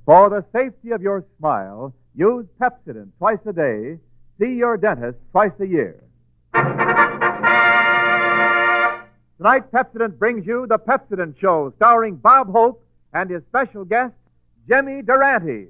For the safety of your smile, use Pepsodent twice a day. See your dentist twice a year. Tonight, Pepsodent brings you The Pepsodent Show, starring Bob Hope and his special guest, Jimmy Durante.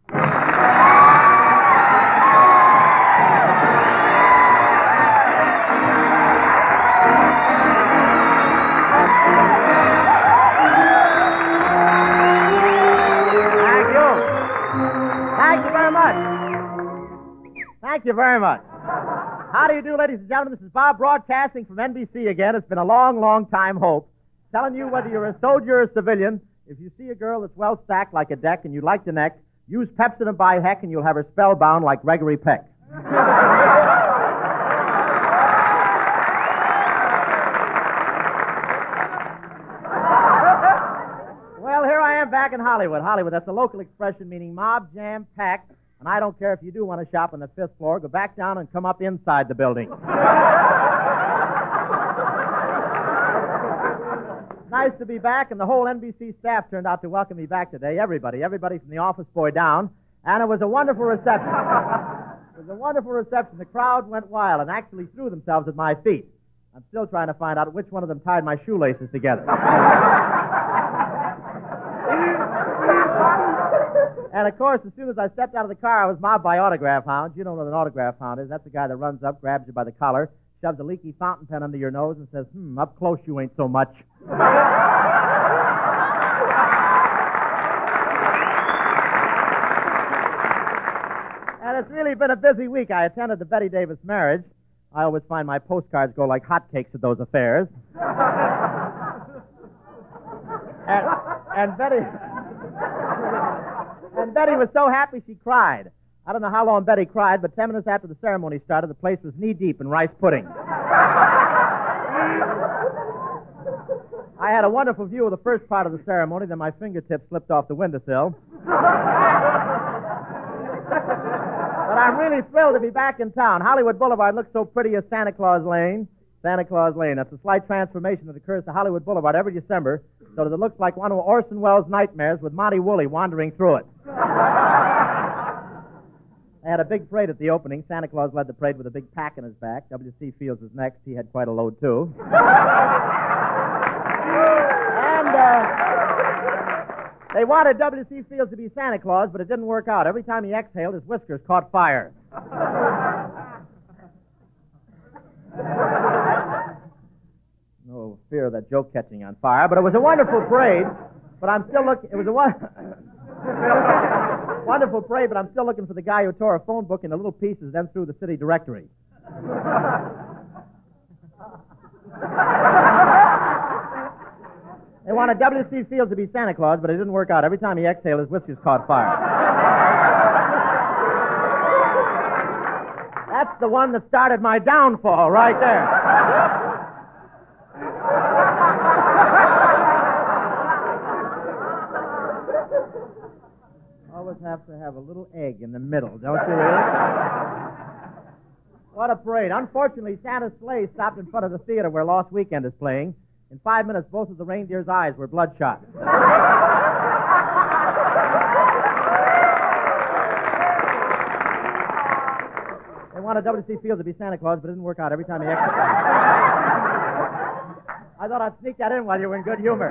Thank you very much. How do you do, ladies and gentlemen? This is Bob broadcasting from NBC again. It's been a long, long time hope. Telling you whether you're a soldier or a civilian, if you see a girl that's well stacked like a deck and you like the neck, use Pepsodent by heck and you'll have her spellbound like Gregory Peck. Well, here I am back in Hollywood. Hollywood, that's a local expression meaning mob, jam, packed. And I don't care if you do want to shop on the 5th floor, go back down and come up inside the building. Nice to be back, and the whole NBC staff turned out to welcome me back today. Everybody from the office boy down. And it was a wonderful reception. It was a wonderful reception. The crowd went wild and actually threw themselves at my feet. I'm still trying to find out which one of them tied my shoelaces together. And, of course, as soon as I stepped out of the car, I was mobbed by autograph hounds. You don't know what an autograph hound is. That's the guy that runs up, grabs you by the collar, shoves a leaky fountain pen under your nose, and says, up close you ain't so much. And it's really been a busy week. I attended the Betty Davis marriage. I always find my postcards go like hotcakes at those affairs. And Betty was so happy she cried. I don't know how long Betty cried, but 10 minutes after the ceremony started, the place was knee-deep in rice pudding. I had a wonderful view of the first part of the ceremony, then my fingertips slipped off the windowsill. But I'm really thrilled to be back in town. Hollywood Boulevard looks so pretty as Santa Claus Lane. Santa Claus Lane. That's a slight transformation that occurs to Hollywood Boulevard every December, so that it looks like one of Orson Welles' nightmares with Monty Woolley wandering through it. They had a big parade at the opening. Santa Claus led the parade with a big pack in his back. W.C. Fields was next. He had quite a load, too. And they wanted W.C. Fields to be Santa Claus, but it didn't work out. Every time he exhaled, his whiskers caught fire. No fear of that joke catching on fire, but it was a wonderful parade. But I'm still looking. It was a wonderful parade, but I'm still looking for the guy who tore a phone book into little pieces, then threw the city directory. They wanted W.C. Fields to be Santa Claus, but it didn't work out. Every time he exhaled, his whiskers caught fire. That's the one that started my downfall right there. Always have to have a little egg in the middle, don't you really? What a parade. Unfortunately, Santa's sleigh stopped in front of the theater where Lost Weekend is playing. In 5 minutes, both of the reindeer's eyes were bloodshot. They wanted W.C. Fields to be Santa Claus, but it didn't work out every time he exhaled. I thought I'd sneak that in while you were in good humor.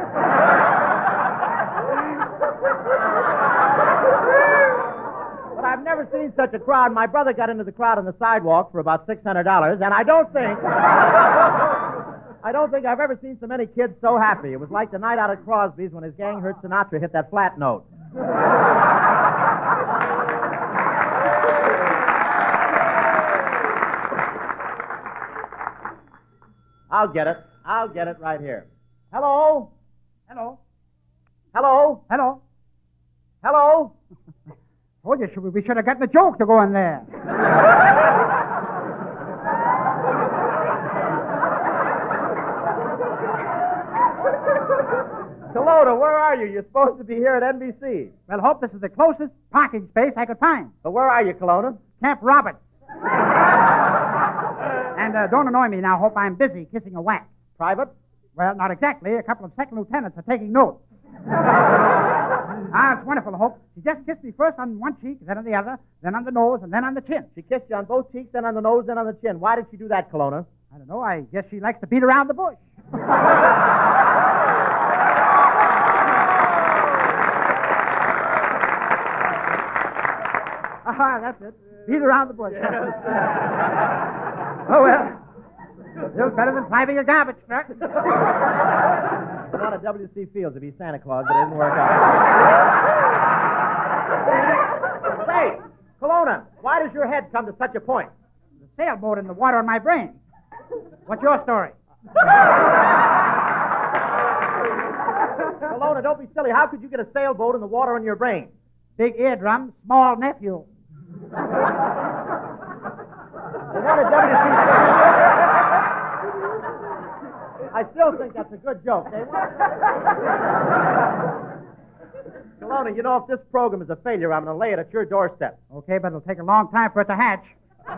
But I've never seen such a crowd. My brother got into the crowd on the sidewalk for about $600, and I don't think I've ever seen so many kids so happy. It was like the night out at Crosby's when his gang heard Sinatra hit that flat note. I'll get it right here. Hello? Hello? Hello? Hello? Hello? Oh, we should have gotten a joke to go in there. Kelowna, where are you? You're supposed to be here at NBC. Well, Hope, this is the closest parking space I could find. But where are you, Kelowna? Camp Roberts. And don't annoy me now, Hope. I'm busy kissing a wax. Private? Well, not exactly. A couple of second lieutenants are taking notes. It's wonderful, Hope. She just kissed me first on one cheek, then on the other, then on the nose, and then on the chin. She kissed you on both cheeks, then on the nose, then on the chin. Why did she do that, Kelowna? I don't know. I guess she likes to beat around the bush. That's it. Beat around the bush. Oh, well. Still better than driving a garbage truck. I wanted W.C. Fields to be Santa Claus, but it didn't work out. Say, Kelowna, why does your head come to such a point? The sailboat in the water on my brain. What's your story? Kelowna, don't be silly. How could you get a sailboat in the water on your brain? Big eardrum, small nephew. They wanted W.C. I still think that's a good joke. Kelowna, you know, if this program is a failure, I'm going to lay it at your doorstep. Okay, but it'll take a long time for it to hatch.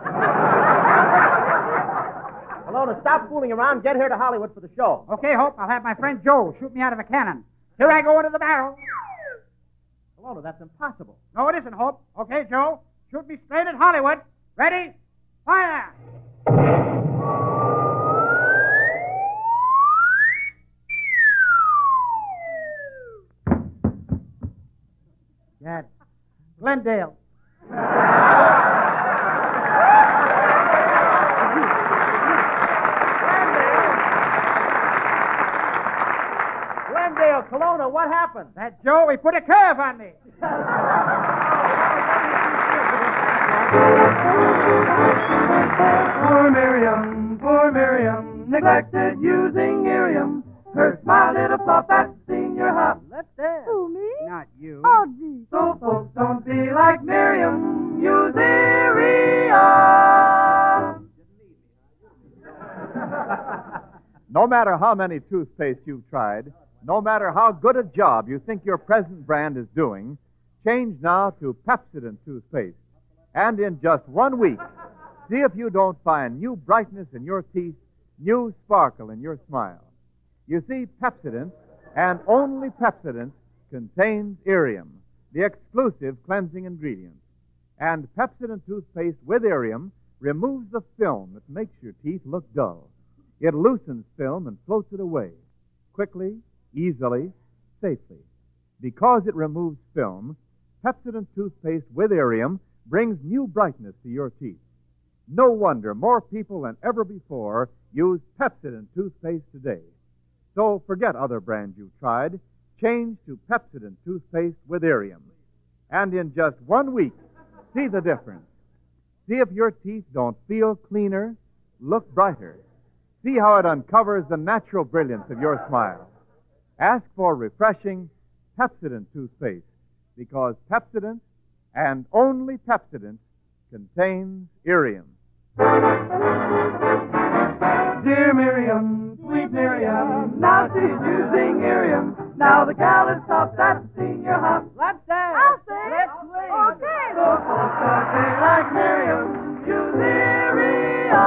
Kelowna, stop fooling around. Get here to Hollywood for the show. Okay, Hope. I'll have my friend Joe shoot me out of a cannon. Here I go into the barrel. Kelowna, that's impossible. No, it isn't, Hope. Okay, Joe. Shoot me straight at Hollywood. Ready? Fire! Yes. Glendale. Glendale, Kelowna, what happened? That Joe, he put a curve on me. Poor Miriam, neglected using Irium. Her smile lit a flop at senior hop. Let's dance. Who, me? Not you. Oh, gee. So folks don't be like Miriam, use Irium. No matter how many toothpaste you've tried, no matter how good a job you think your present brand is doing, change now to Pepsodent toothpaste. And in just 1 week, see if you don't find new brightness in your teeth, new sparkle in your smile. You see, Pepsodent, and only Pepsodent, contains Irium, the exclusive cleansing ingredient. And Pepsodent toothpaste with Irium removes the film that makes your teeth look dull. It loosens film and floats it away, quickly, easily, safely. Because it removes film, Pepsodent toothpaste with Irium brings new brightness to your teeth. No wonder more people than ever before use Pepsodent toothpaste today. So forget other brands you've tried. Change to Pepsodent toothpaste with Irium. And in just 1 week, see the difference. See if your teeth don't feel cleaner, look brighter. See how it uncovers the natural brilliance of your smile. Ask for refreshing Pepsodent toothpaste, because Pepsodent, and only Pepsodent, contains Irium. Dear Miriam, sweet Miriam, now she's using Irium. Now the gal is stopped at senior hop. Let's dance. I'll sing. Let's swing. Okay. So folks don't be like Miriam, use Irium.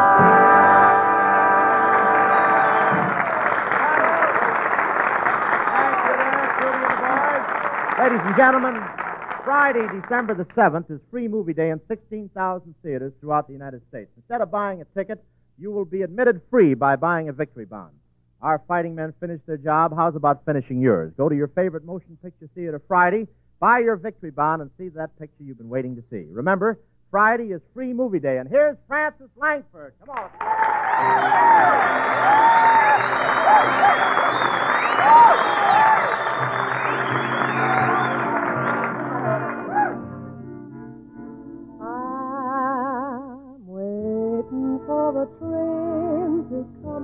Ladies and gentlemen, Friday, December the 7th is free movie day in 16,000 theaters throughout the United States. Instead of buying a ticket, you will be admitted free by buying a victory bond. Our fighting men finished their job. How's about finishing yours? Go to your favorite motion picture theater Friday, buy your victory bond, and see that picture you've been waiting to see. Remember, Friday is free movie day, and here's Francis Langford. Come on. I'm waiting for the train to come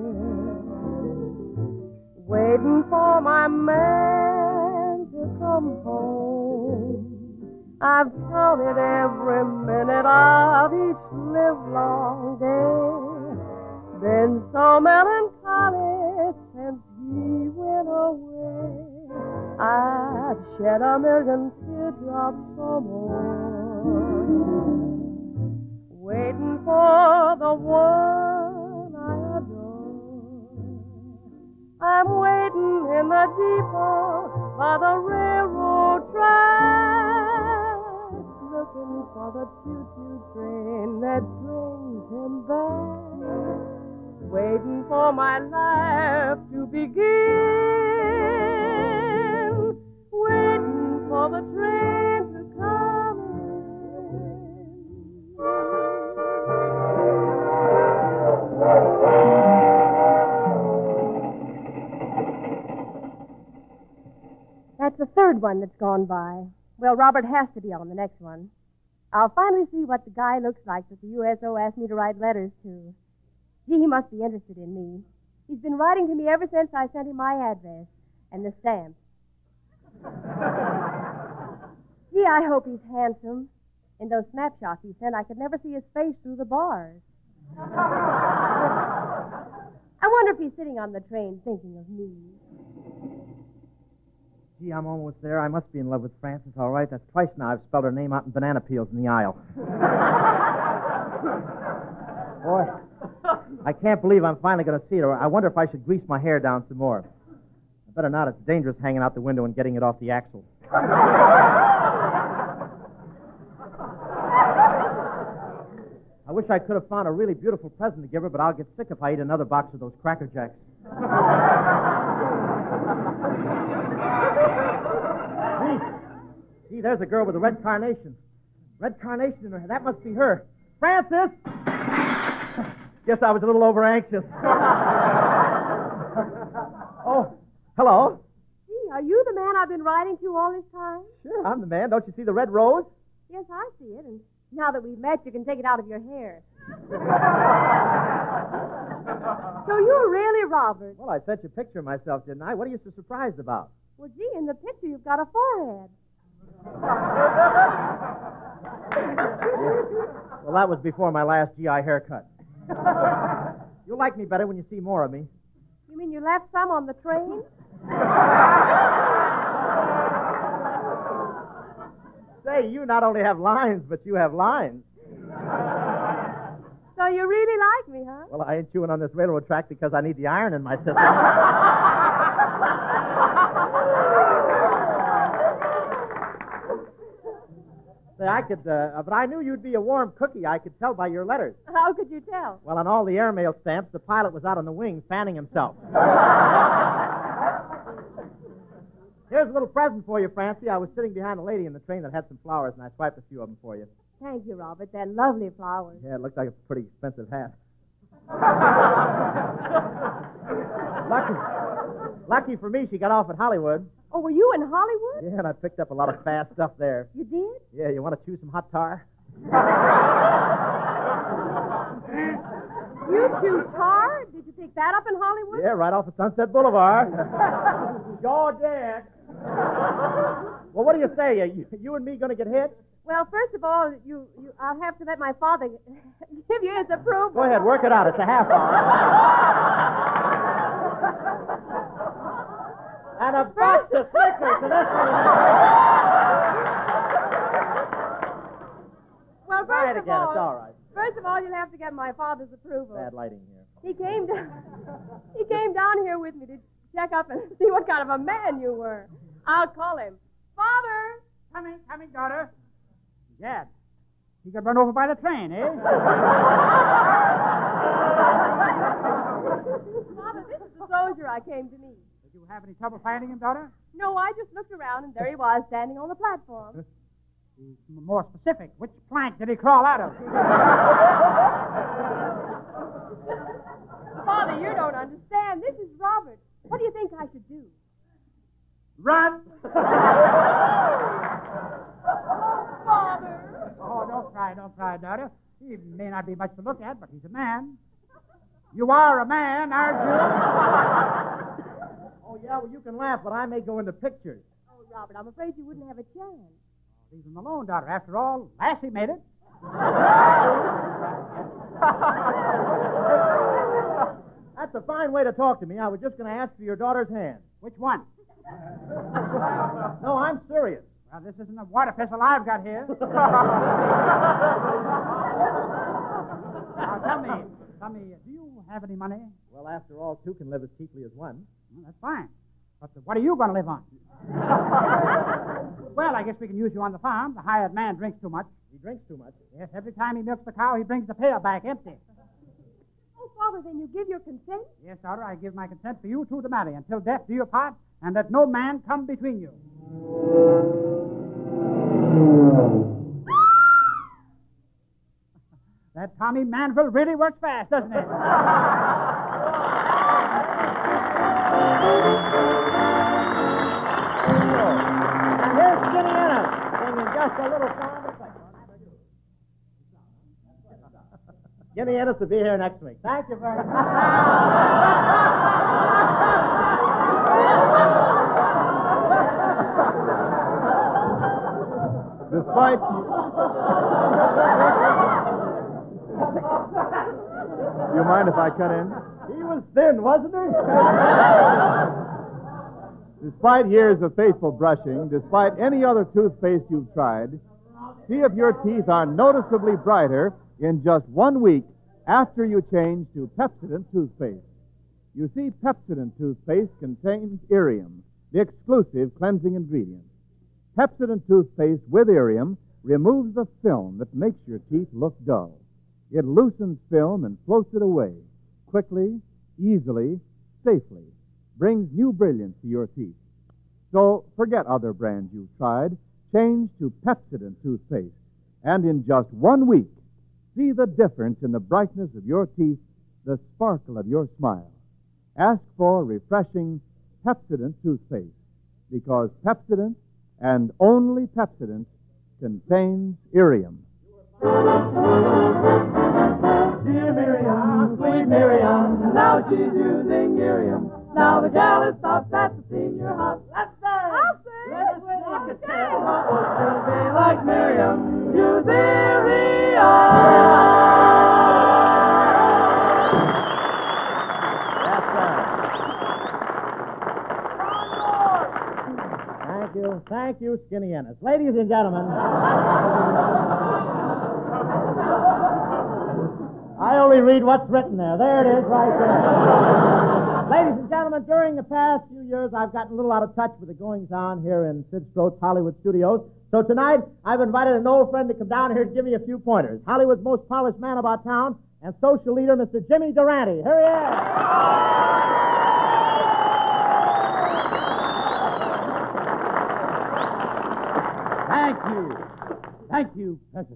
in, waiting for my man to come home. I've counted every minute of each livelong day, been so melancholy since he went away. I've shed a million teardrops or more, waiting for the one I adore. I'm waiting in the depot by the railroad track, looking for the choo-choo train that brings him back, waiting for my life to begin, waiting for the train to come That's the third one that's gone by. Well, Robert has to be on the next one. I'll finally see what the guy looks like that the USO asked me to write letters to. Gee, he must be interested in me. He's been writing to me ever since I sent him my address and the stamp. Gee, I hope he's handsome. In those snapshots he sent, I could never see his face through the bars. I wonder if he's sitting on the train thinking of me. Gee, I'm almost there. I must be in love with Frances, all right. That's twice now I've spelled her name out in banana peels in the aisle. Boy, I can't believe I'm finally going to see her. I wonder if I should grease my hair down some more. I better not. It's dangerous hanging out the window and getting it off the axle. I wish I could have found a really beautiful present to give her, but I'll get sick if I eat another box of those Cracker Jacks. Gee, there's a girl with a red carnation. Red carnation in her hair. That must be her. Frances! Guess I was a little over-anxious. Oh, hello. Gee, are you the man I've been writing to all this time? Sure, I'm the man. Don't you see the red rose? Yes, I see it, and now that we've met, you can take it out of your hair. So you're really Robert. Well, I sent you a picture of myself, didn't I? What are you so surprised about? Well, gee, in the picture you've got a forehead. Well, that was before my last GI haircut. You'll like me better when you see more of me. You mean you left some on the train? Say, you not only have lines, but you have lines. So you really like me, huh? Well, I ain't chewing on this railroad track because I need the iron in my system. Say, I could, but I knew you'd be a warm cookie. I could tell by your letters. How could you tell? Well, on all the airmail stamps, the pilot was out on the wing fanning himself. Here's a little present for you, Francie. I was sitting behind a lady in the train that had some flowers, and I swiped a few of them for you. Thank you, Robert. They're lovely flowers. Yeah, it looked like a pretty expensive hat. Lucky for me, she got off at Hollywood. Oh, were you in Hollywood? Yeah, and I picked up a lot of fast stuff there. You did? Yeah, you want to chew some hot tar? You chew tar? Did you pick that up in Hollywood? Yeah, right off of Sunset Boulevard. Sure did. Well, what do you say? You and me going to get hit? Well, first of all, I'll have to let my father give you his approval. Go ahead, work it out. It's a half hour. And a box of Snickers to this one. Well, Try it again. It's all right. First of all, you'll have to get my father's approval. Bad lighting here. He came down here with me to check up and see what kind of a man you were. I'll call him. Father! Coming, daughter. Dad, he got run over by the train, eh? Father, this is the soldier I came to meet. Did you have any trouble finding him, daughter? No, I just looked around, and there he was, standing on the platform. Be more specific. Which plank did he crawl out of? Father, you don't understand. This is Robert. What do you think I should do? Run! Father! Oh, don't cry, daughter. He may not be much to look at, but he's a man. You are a man, aren't you? Oh, yeah, well, you can laugh, but I may go into pictures. Oh, Robert, I'm afraid you wouldn't have a chance. Leave him alone, daughter. After all, Lassie made it. That's a fine way to talk to me. I was just going to ask for your daughter's hand. Which one? No, I'm serious. Well, this isn't a water pistol I've got here. Now, tell me, do you have any money? Well, after all, two can live as cheaply as one. Well, that's fine. But what are you going to live on? Well, I guess we can use you on the farm. The hired man drinks too much. He drinks too much. Yes, every time he milks the cow, he brings the pail back empty. Oh, Father, then you give your consent? Yes, daughter, I give my consent for you two to marry until death do you part, and let no man come between you. That Tommy Manville really works fast, doesn't he? And here's Skinny Ennis singing just a little song. Skinny Ennis will be here next week. Thank you very much. Despite you mind if I cut in? He was thin, wasn't he? Despite years of faithful brushing, despite any other toothpaste you've tried, see if your teeth are noticeably brighter in just 1 week after you change to Pepsodent toothpaste. You see, Pepsodent toothpaste contains Irium, the exclusive cleansing ingredient. Pepsodent toothpaste with Irium removes the film that makes your teeth look dull. It loosens film and floats it away quickly, easily, safely. Brings new brilliance to your teeth. So forget other brands you've tried. Change to Pepsodent toothpaste. And in just 1 week, see the difference in the brightness of your teeth, the sparkle of your smile. Ask for refreshing Pepsodent toothpaste, because Pepsodent, and only Pepsodent, contains Irium. Dear Miriam, sweet Miriam, now she's using Irium. Now the gal is stopped at the senior house. Let's say, let's look at that. What would still be like Miriam? Use Thank you, Skinny Ennis. Ladies and gentlemen, I only read what's written there. There it is, right there. Ladies and gentlemen, during the past few years, I've gotten a little out of touch with the goings-on here in Sid Stroh's Hollywood studios. So tonight, I've invited an old friend to come down here to give me a few pointers. Hollywood's most polished man about town and social leader, Mr. Jimmy Durante. Here he is. Thank you, President.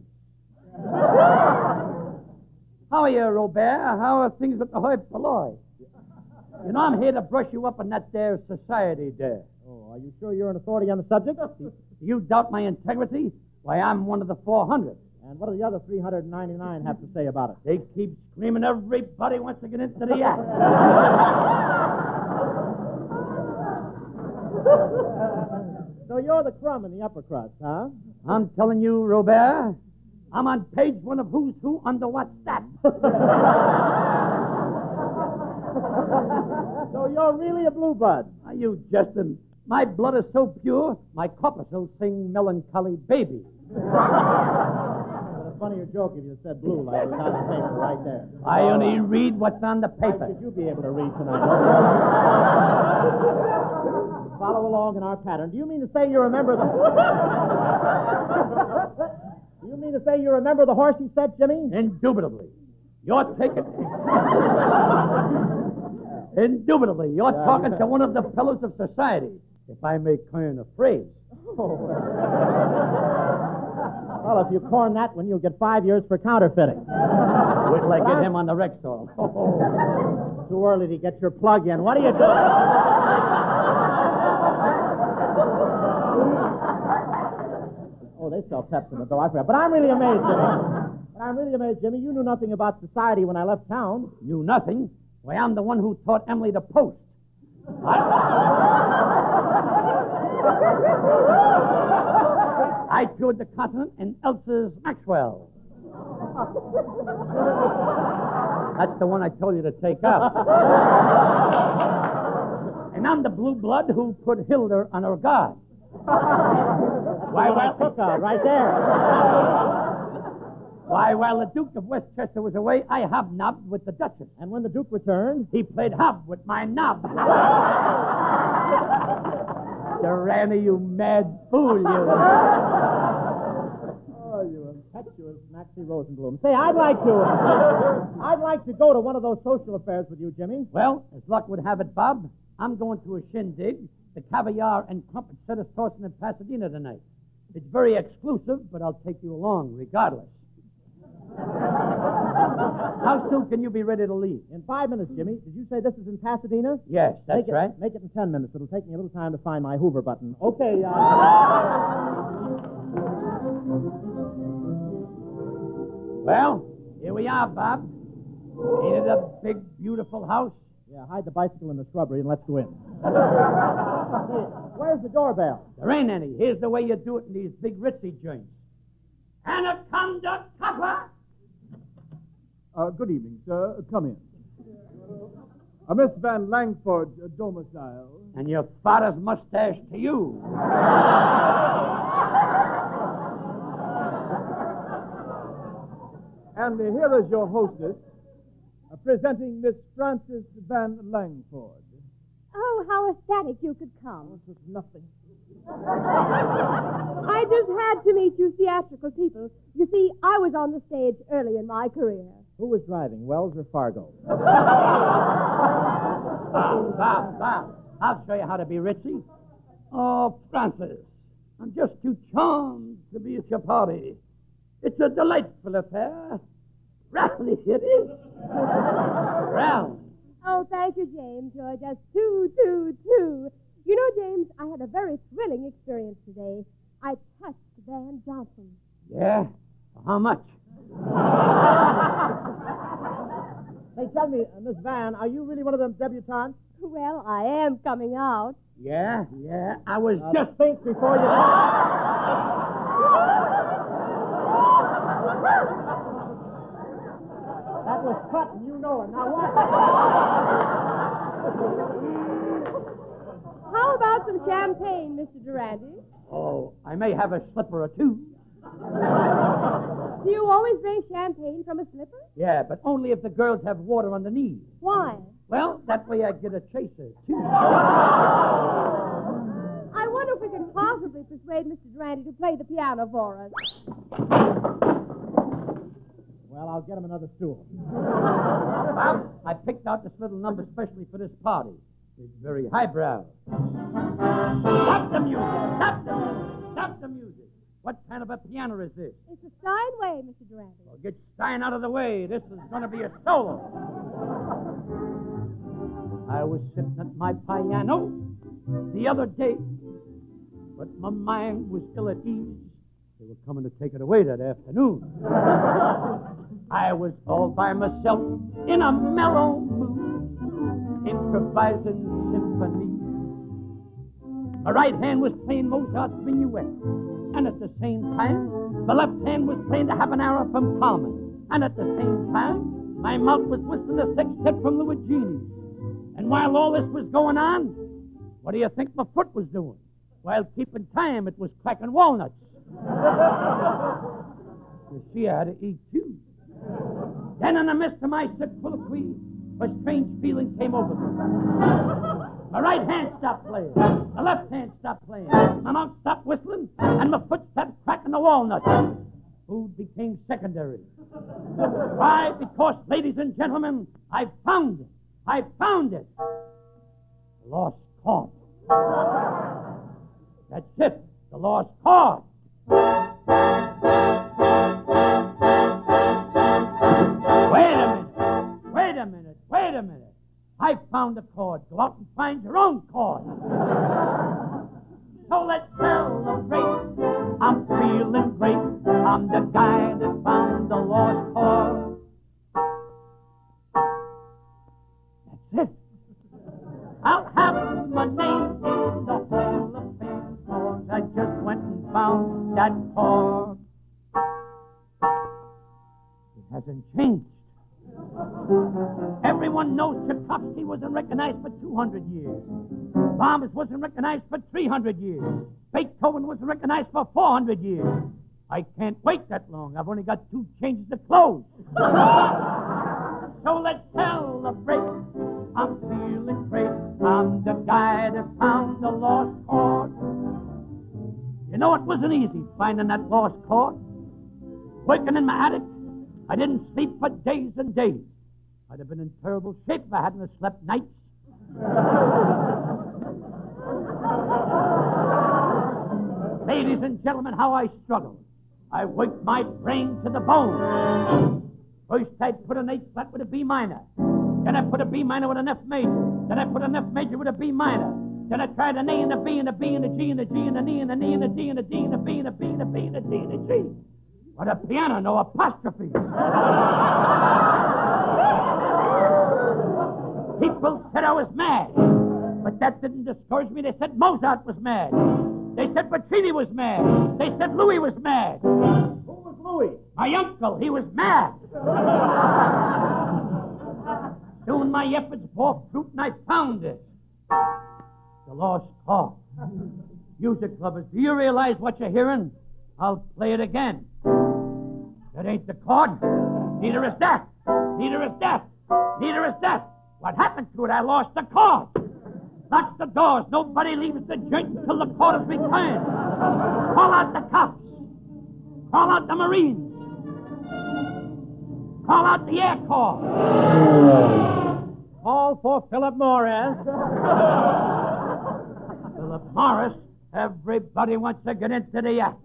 How are you, Robert? How are things with the hoi polloi? You know, I'm here to brush you up on that there society there. Oh, are you sure you're an authority on the subject? Do you doubt my integrity? Why, I'm one of the 400. And what do the other 399 have to say about it? They keep screaming everybody wants to get into the act. So you're the crumb in the upper crust, huh? I'm telling you, Robert, I'm on page 1 of Who's Who under What's That. So you're really a blue blood. Are you jesting? My blood is so pure, my corpuscles sing melancholy baby. But a funnier joke if you said blue like it was on the paper right there. I only read what's on the Why paper. should you be able to read tonight? Follow along in our pattern. Do you mean to say you remember the... Do you mean to say you remember the horse you said, Jimmy? Indubitably. You're taking... Indubitably. You're talking to one of the fellows of society, if I may coin a phrase. Oh. Well, if you corn that one, you'll get 5 years for counterfeiting. Wait till I get him on the Rexall. Too early to get your plug in. What are you doing? Oh, they sell Pepsodent, though. I forgot. But I'm really amazed, Jimmy. You knew nothing about society when I left town. Knew nothing? Why, I'm the one who taught Emily to post. I toured the continent in Elsa's Maxwell. That's the one I told you to take up. And I'm the blue blood who put Hilda on her guard. Why, well, took out right there. Why, while the Duke of Westchester was away, I hobnobbed with the Duchess. And when the Duke returned, he played hob with my knob. Durante, you mad fool, you. Oh, you impetuous Maxie Rosenblum. Say, I'd like to go to one of those social affairs with you, Jimmy. Well, as luck would have it, Bob, I'm going to a shindig, the Caviar and Crumpet Circus Tossing in Pasadena tonight. It's very exclusive, but I'll take you along regardless. How soon can you be ready to leave? In 5 minutes, Jimmy. Did you say this is in Pasadena? Yes, that's right. Make it in 10 minutes. It'll take me a little time to find my Hoover button. Okay, Well, here we are, Bob. Ain't it a big, beautiful house? Yeah, hide the bicycle in the shrubbery and let's go in. Hey, where's the doorbell? There ain't any. Here's the way you do it in these big ritzy joints. Anaconda Copper! Good evening, sir. Come in. Miss Van Langford's domicile. And your father's mustache to you. And here is your hostess, presenting Miss Frances Van Langford. Oh, how ecstatic you could come. This is nothing. I just had to meet you theatrical people. You see, I was on the stage early in my career. Who was driving, Wells or Fargo? Bob, I'll show you how to be ritzy. Oh, Francis, I'm just too charmed to be at your party. It's a delightful affair. Rally, it is. Rally. Oh, thank you, James. You're just too. You know, James, I had a very thrilling experience today. I touched Van Johnson. Yeah? How much? Hey, tell me, Miss Van, are you really one of them debutantes? Well, I am coming out. Yeah. I was just... think before you... That was cut, and you know it. Now what? How about some champagne, Mr. Durante? Oh, I may have a slipper or two. Do you always drink champagne from a slipper? Yeah, but only if the girls have water on the knees. Why? Well, that way I get a chaser, too. I wonder if we can possibly persuade Mr. Durante to play the piano for us. Well, I'll get him another stool. Bob, I picked out this little number specially for this party. It's very highbrow. Stop the music! Stop the music! What kind of a piano is this? It's a Steinway, Mr. Durante. Well, get Stein out of the way. This is going to be a solo. I was sitting at my piano the other day, but my mind was still at ease. They were coming to take it away that afternoon. I was all by myself in a mellow mood, improvising symphonies. My right hand was playing Mozart's Minuet, and at the same time, my left hand was playing the Habanera from Carmen, and at the same time, my mouth was whistling the sextet from Luigini. And while all this was going on, what do you think my foot was doing? While keeping time, it was cracking walnuts. You see, I had to eat too. Then, in the midst of my soliloquy, a strange feeling came over me. My right hand stopped playing. My left hand stopped playing. My mouth stopped whistling, and my foot started cracking the walnuts. Food became secondary. Why? Because, ladies and gentlemen, I found it. I found it. The lost cause. That's it. The lost cause. Wait a minute. I found a chord. Go out and find your own chord. So let's celebrate. I'm feeling great. I'm the guy that found the lost chord. That's it. I'll have my name in the Hall of Fame, 'cause I just went and found that chord. It hasn't changed. Everyone knows Tchaikovsky wasn't recognized for 200 years. Brahms wasn't recognized for 300 years. Beethoven wasn't recognized for 400 years. I can't wait that long. I've only got 2 changes of clothes. So let's celebrate. I'm feeling great. I'm the guy that found the lost chord. You know, it wasn't easy finding that lost chord. Working in my attic, I didn't sleep for days and days. I'd have been in terrible shape if I hadn't have slept nights. Ladies and gentlemen, how I struggled. I worked my brain to the bone. First, I put an A flat with a B minor. Then I put a B minor with an F major. Then I put an F major with a B minor. Then I tried an A and a B and a B and a G and a G and an E and an E and a D and a D and a B and a B and a B and a D and a G. What a piano, no apostrophes. People said I was mad. But that didn't discourage me. They said Mozart was mad. They said Puccini was mad. They said Louis was mad. Who was Louis? My uncle, he was mad. Soon my efforts bore fruit and I found it. The lost chord. Music lovers, do you realize what you're hearing? I'll play it again. That ain't the chord. Neither is that. Neither is that. Neither is that. What happened to it? I lost the chord. Lock the doors. Nobody leaves the joint until the chord is returned. Call out the cops. Call out the Marines. Call out the Air Corps. Call for Philip Morris. Philip Morris? Everybody wants to get into the act.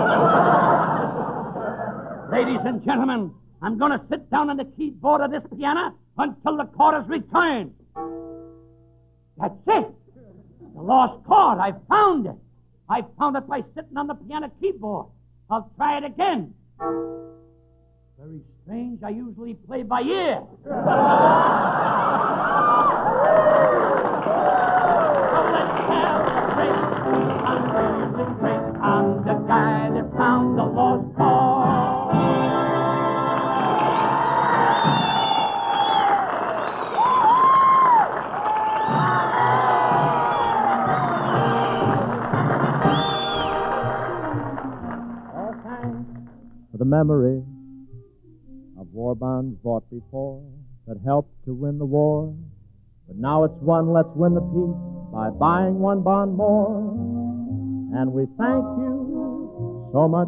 Ladies and gentlemen, I'm going to sit down on the keyboard of this piano until the chord is returned. That's it. The lost chord. I found it. I found it by sitting on the piano keyboard. I'll try it again. Very strange. I usually play by ear. I'm the guy that found the lost chord. For the memory of war bonds bought before that helped to win the war. But now it's won, let's win the peace by buying one bond more. And we thank you so much.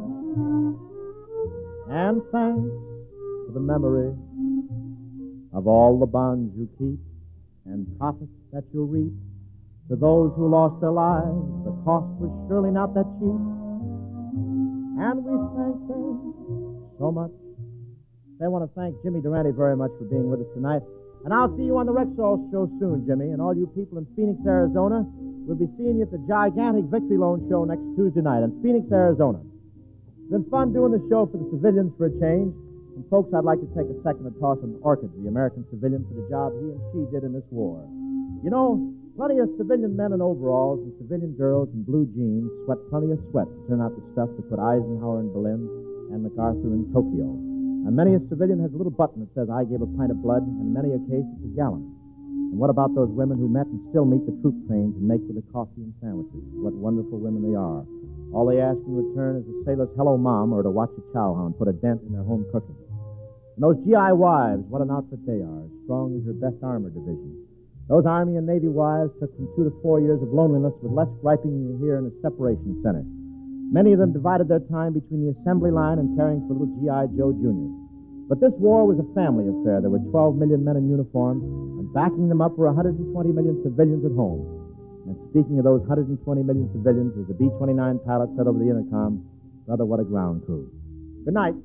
And thanks for the memory of all the bonds you keep and profits that you'll reap. To those who lost their lives, the cost was surely not that cheap. And we thank them so much. I want to thank Jimmy Durante very much for being with us tonight. And I'll see you on the Rexall show soon, Jimmy. And all you people in Phoenix, Arizona, we'll be seeing you at the gigantic Victory Loan show next Tuesday night in Phoenix, Arizona. It's been fun doing the show for the civilians for a change. And folks, I'd like to take a second to toss an orchid to the American civilian for the job he and she did in this war. You know, plenty of civilian men in overalls and civilian girls in blue jeans sweat plenty of sweat to turn out the stuff to put Eisenhower in Berlin and MacArthur in Tokyo. And many a civilian has a little button that says, I gave a pint of blood, and in many a case it's a gallon. And what about those women who met and still meet the troop trains and make with the coffee and sandwiches? What wonderful women they are. All they ask in return is a sailor's hello, Mom, or to watch a chowhound put a dent in their home cooking. And those GI wives, what an outfit they are, as strong as your best armor division. Those Army and Navy wives took from 2 to 4 years of loneliness with less griping than you hear in a separation center. Many of them divided their time between the assembly line and caring for little G.I. Joe Jr. But this war was a family affair. There were 12 million men in uniform, and backing them up were 120 million civilians at home. And speaking of those 120 million civilians, as the B-29 pilot said over the intercom, brother, what a ground crew. Good night.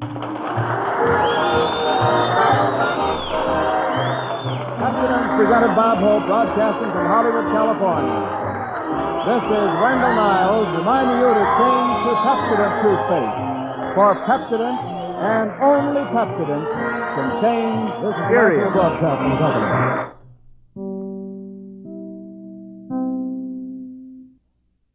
Pepsodent presented Bob Hope, broadcasting from Hollywood, California. This is Wendell Niles reminding you to change to Pepsodent toothpaste. For Pepsodent and only Pepsodent can change this American Broadcasting Company.